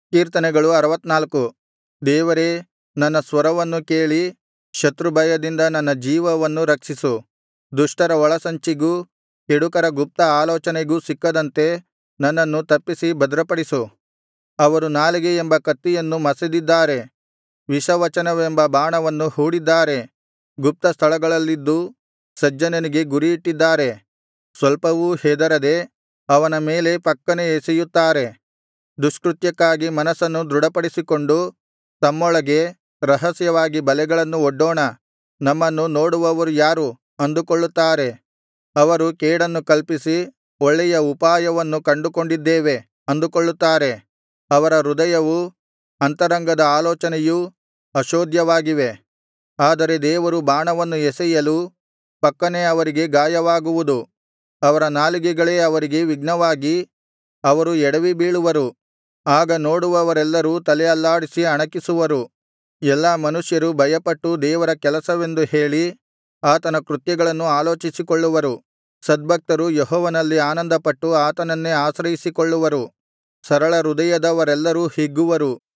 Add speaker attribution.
Speaker 1: ಕೀರ್ತನೆಗಳು 64. ದೇವರೇ, ನನ್ನ ಸ್ವರವನ್ನು ಕೇಳಿ ಶತ್ರುಭಯದಿಂದ ನನ್ನ ಜೀವವನ್ನು ರಕ್ಷಿಸು. ದುಷ್ಟರ ಒಳಸಂಚಿಗೂ ಕೆಡುಕರ ಗುಪ್ತ ಆಲೋಚನೆಗೂ ಸಿಕ್ಕದಂತೆ ನನ್ನನ್ನು ತಪ್ಪಿಸಿ ಭದ್ರಪಡಿಸು. ಅವರು ನಾಲಿಗೆ ಎಂಬ ಕತ್ತಿಯನ್ನು ಮಸೆದಿದ್ದಾರೆ, ವಿಷವಚನವೆಂಬ ಬಾಣವನ್ನು ಹೂಡಿದ್ದಾರೆ. ಗುಪ್ತ ಸ್ಥಳಗಳಲ್ಲಿದ್ದು ಸಜ್ಜನನಿಗೆ ಗುರಿಯಿಟ್ಟಿದ್ದಾರೆ. ಸ್ವಲ್ಪವೂ ಹೆದರದೆ ಅವನ ಮೇಲೆ ಫಕ್ಕನೆ ಎಸೆಯುತ್ತಾರೆ. ದುಷ್ಕೃತ್ಯಕ್ಕಾಗಿ ಮನಸ್ಸನ್ನು ದೃಢಪಡಿಸಿಕೊಂಡು ತಮ್ಮೊಳಗೆ ರಹಸ್ಯವಾಗಿ ಬಲೆಗಳನ್ನು ಒಡ್ಡೋಣ, ನಮ್ಮನ್ನು ನೋಡುವವರು ಯಾರು ಅಂದುಕೊಳ್ಳುತ್ತಾರೆ. ಅವರು ಕೇಡನ್ನು ಕಲ್ಪಿಸಿ ಒಳ್ಳೆಯ ಉಪಾಯವನ್ನು ಕಂಡುಕೊಂಡಿದ್ದೇವೆ ಅಂದುಕೊಳ್ಳುತ್ತಾರೆ. ಅವರ ಹೃದಯವೂ ಅಂತರಂಗದ ಆಲೋಚನೆಯೂ ಅಶೋಧ್ಯವಾಗಿವೆ. ಆದರೆ ದೇವರು ಬಾಣವನ್ನು ಎಸೆಯಲು ಫಕ್ಕನೆ ಅವರಿಗೆ ಗಾಯವಾಗುವುದು. ಅವರ ನಾಲಿಗೆಗಳೇ ಅವರಿಗೆ ವಿಘ್ನವಾಗಿ ಅವರು ಎಡವಿ ಬೀಳುವರು. ಆಗ ನೋಡುವವರೆಲ್ಲರೂ ತಲೆ ಅಲ್ಲಾಡಿಸಿ ಅಣಕಿಸುವರು. ಎಲ್ಲಾ ಮನುಷ್ಯರು ಭಯಪಟ್ಟು ದೇವರ ಕೆಲಸವೆಂದು ಹೇಳಿ ಆತನ ಕೃತ್ಯಗಳನ್ನು ಆಲೋಚಿಸಿಕೊಳ್ಳುವರು. ಸದ್ಭಕ್ತರು ಯೆಹೋವನಲ್ಲಿ ಆನಂದಪಟ್ಟು ಆತನನ್ನೇ ಆಶ್ರಯಿಸಿಕೊಳ್ಳುವರು. ಸರಳ ಹೃದಯದವರೆಲ್ಲರೂ ಹಿಗ್ಗುವರು.